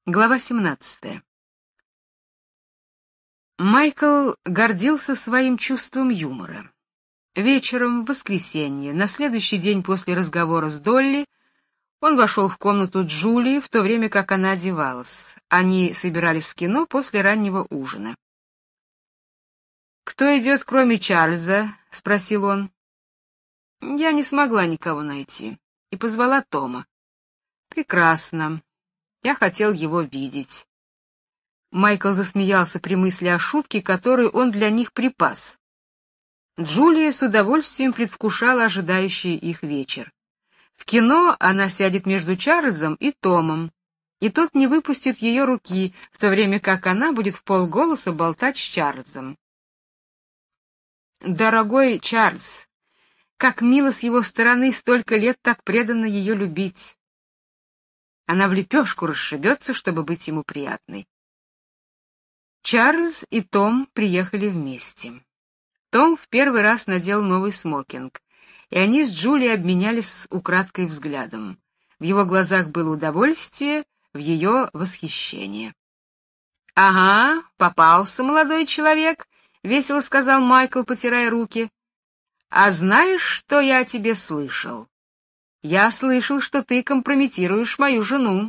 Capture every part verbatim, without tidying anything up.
Глава семнадцатая. Майкл гордился своим чувством юмора. Вечером в воскресенье, на следующий день после разговора с Долли, он вошел в комнату Джулии, в то время как она одевалась. Они собирались в кино после раннего ужина. «Кто идет, кроме Чарльза?» — спросил он. «Я не смогла никого найти и позвала Тома». «Прекрасно. Я хотел его видеть». Майкл засмеялся при мысли о шутке, которую он для них припас. Джулия с удовольствием предвкушала ожидающий их вечер. В кино она сядет между Чарльзом и Томом, и тот не выпустит ее руки, в то время как она будет вполголоса болтать с Чарльзом. Дорогой Чарльз, как мило с его стороны столько лет так преданно ее любить. Она в лепешку расшибется, чтобы быть ему приятной. Чарльз и Том приехали вместе. Том в первый раз надел новый смокинг, и они с Джулией обменялись украдкой взглядом. В его глазах было удовольствие, в ее восхищение. «Ага, попался молодой человек», — весело сказал Майкл, потирая руки. «А знаешь, что я о тебе слышал? Я слышал, что ты компрометируешь мою жену».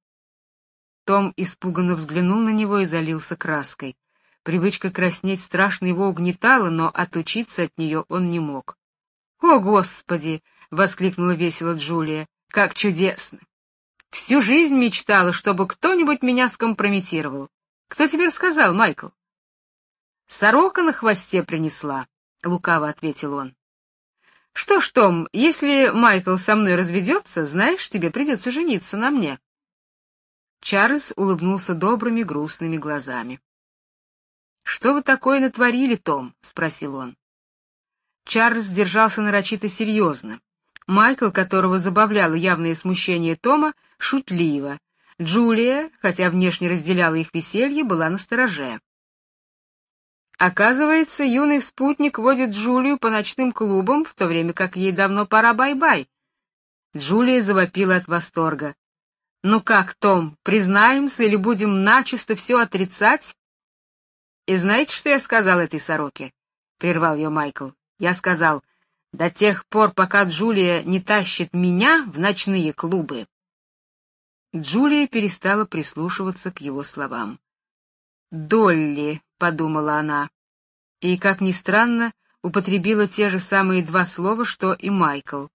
Том испуганно взглянул на него и залился краской. Привычка краснеть страшно его угнетала, но отучиться от нее он не мог. «О, Господи!» — воскликнула весело Джулия. «Как чудесно! Всю жизнь мечтала, чтобы кто-нибудь меня скомпрометировал. Кто тебе рассказал, Майкл?» «Сорока на хвосте принесла», — лукаво ответил он. «Что ж, Том, если Майкл со мной разведется, знаешь, тебе придется жениться на мне». Чарльз улыбнулся добрыми грустными глазами. «Что вы такое натворили, Том?» — спросил он. Чарльз держался нарочито серьезно. Майкл, которого забавляло явное смущение Тома, шутливо. Джулия, хотя внешне разделяла их веселье, была настороже. Оказывается, юный спутник водит Джулию по ночным клубам, в то время как ей давно пора бай-бай. Джулия завопила от восторга. «Ну как, Том, признаемся или будем начисто все отрицать?» «И знаете, что я сказал этой сороке?» — прервал ее Майкл. «Я сказал, до тех пор, пока Джулия не тащит меня в ночные клубы». Джулия перестала прислушиваться к его словам. «Долли», — подумала она, и, как ни странно, употребила те же самые два слова, что и Майкл.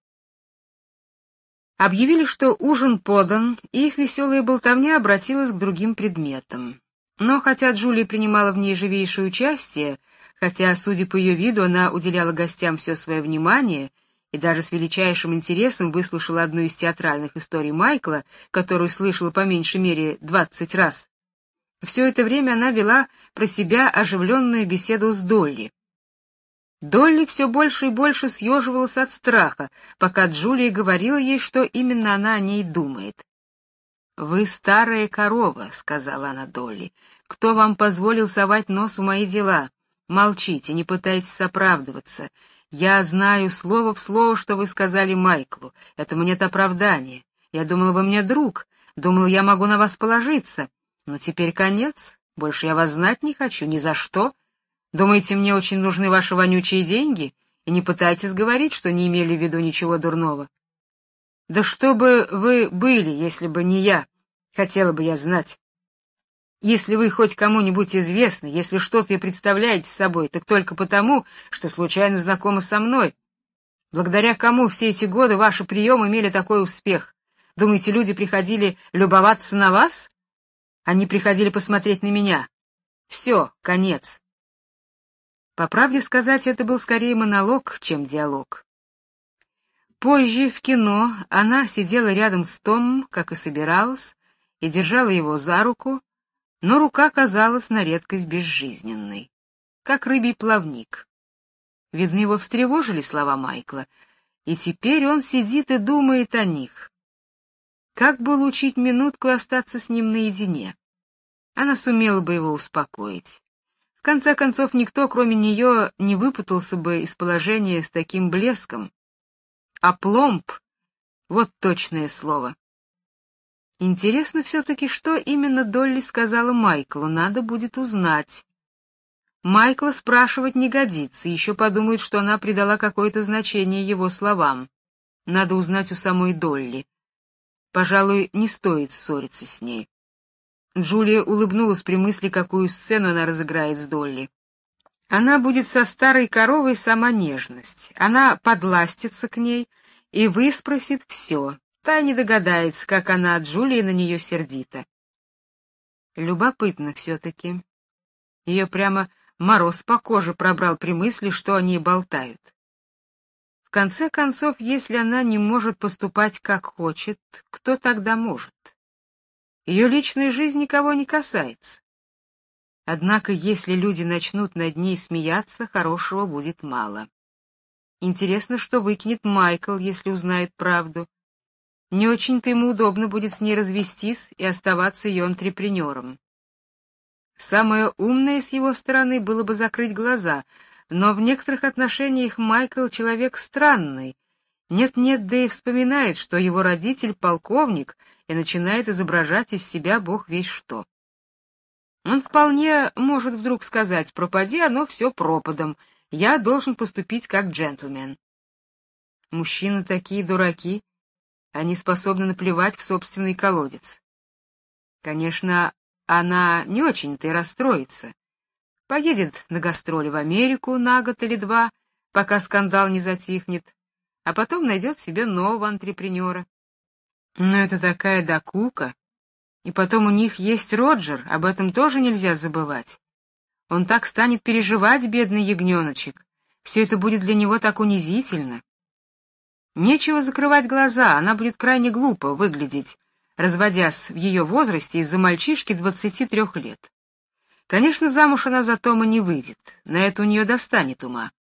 Объявили, что ужин подан, и их веселая болтовня обратилась к другим предметам. Но хотя Джулия принимала в ней живейшее участие, хотя, судя по ее виду, она уделяла гостям все свое внимание и даже с величайшим интересом выслушала одну из театральных историй Майкла, которую слышала по меньшей мере двадцать раз, все это время она вела про себя оживленную беседу с Долли. Долли все больше и больше съеживалась от страха, пока Джулия говорила ей, что именно она о ней думает. «Вы старая корова», — сказала она Долли. «Кто вам позволил совать нос в мои дела? Молчите, не пытайтесь оправдываться. Я знаю слово в слово, что вы сказали Майклу. Этому нет оправдания. Я думала, вы мне друг. Думала, я могу на вас положиться. Но теперь конец. Больше я вас знать не хочу, ни за что. Думаете, мне очень нужны ваши вонючие деньги? И не пытайтесь говорить, что не имели в виду ничего дурного. Да что бы вы были, если бы не я, хотела бы я знать. Если вы хоть кому-нибудь известны, если что-то и представляете собой, так только потому, что случайно знакомы со мной. Благодаря кому все эти годы ваши приемы имели такой успех? Думаете, люди приходили любоваться на вас? Они приходили посмотреть на меня. Все, конец». По правде сказать, это был скорее монолог, чем диалог. Позже, в кино, она сидела рядом с Томом, как и собиралась, и держала его за руку, но рука казалась на редкость безжизненной, как рыбий плавник. Видно, его встревожили слова Майкла, и теперь он сидит и думает о них. Как бы улучшить минутку и остаться с ним наедине? Она сумела бы его успокоить. В конце концов, никто, кроме нее, не выпутался бы из положения с таким блеском. Опломб — вот точное слово. Интересно все-таки, что именно Долли сказала Майклу, надо будет узнать. Майкла спрашивать не годится, еще подумают, что она придала какое-то значение его словам. Надо узнать у самой Долли. Пожалуй, не стоит ссориться с ней. Джулия улыбнулась при мысли, какую сцену она разыграет с Долли. Она будет со старой коровой сама нежность. Она подластится к ней и выспросит все. Та не догадается, как она от Джулии на нее сердита. Любопытно все-таки. Ее прямо мороз по коже пробрал при мысли, что они болтают. В конце концов, если она не может поступать как хочет, кто тогда может? Ее личная жизнь никого не касается. Однако, если люди начнут над ней смеяться, хорошего будет мало. Интересно, что выкинет Майкл, если узнает правду. Не очень-то ему удобно будет с ней развестись и оставаться ее антрепренером. Самое умное с его стороны было бы закрыть глаза, но в некоторых отношениях Майкл человек странный. Нет-нет, да и вспоминает, что его родитель полковник, и начинает изображать из себя бог весть что. Он вполне может вдруг сказать: пропади оно все пропадом, я должен поступить как джентльмен. Мужчины такие дураки, они способны наплевать в собственный колодец. Конечно, она не очень-то и расстроится. Поедет на гастроли в Америку на год или два, пока скандал не затихнет, а потом найдет себе нового антрепренера. Но это такая докука. И потом у них есть Роджер, об этом тоже нельзя забывать. Он так станет переживать, бедный ягненочек. Все это будет для него так унизительно. Нечего закрывать глаза, она будет крайне глупо выглядеть, разводясь в ее возрасте из-за мальчишки двадцати трех лет. Конечно, замуж она за Тома не выйдет, на это у нее достанет ума.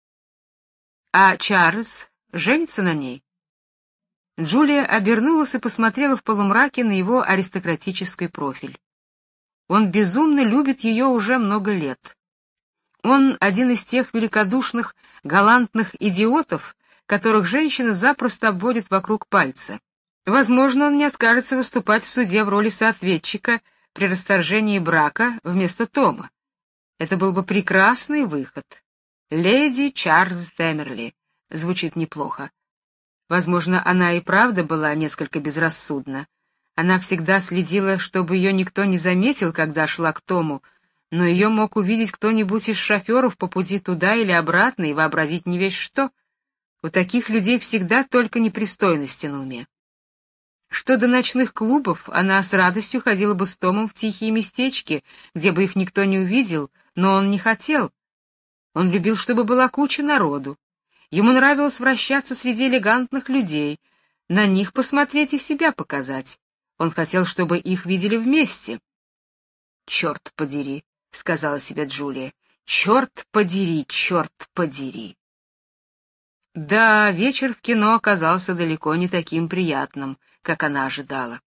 А Чарльз женится на ней? Джулия обернулась и посмотрела в полумраке на его аристократический профиль. Он безумно любит ее уже много лет. Он один из тех великодушных, галантных идиотов, которых женщины запросто обводят вокруг пальца. Возможно, он не откажется выступать в суде в роли соответчика при расторжении брака вместо Тома. Это был бы прекрасный выход. Леди Чарльз Темерли. Звучит неплохо. Возможно, она и правда была несколько безрассудна. Она всегда следила, чтобы ее никто не заметил, когда шла к Тому, но ее мог увидеть кто-нибудь из шоферов по пути туда или обратно и вообразить не весть что. У таких людей всегда только непристойности на уме. Что до ночных клубов, она с радостью ходила бы с Томом в тихие местечки, где бы их никто не увидел, но он не хотел. Он любил, чтобы была куча народу. Ему нравилось вращаться среди элегантных людей, на них посмотреть и себя показать. Он хотел, чтобы их видели вместе. «Черт подери», — сказала себе Джулия, — «черт подери, черт подери». Да, вечер в кино оказался далеко не таким приятным, как она ожидала.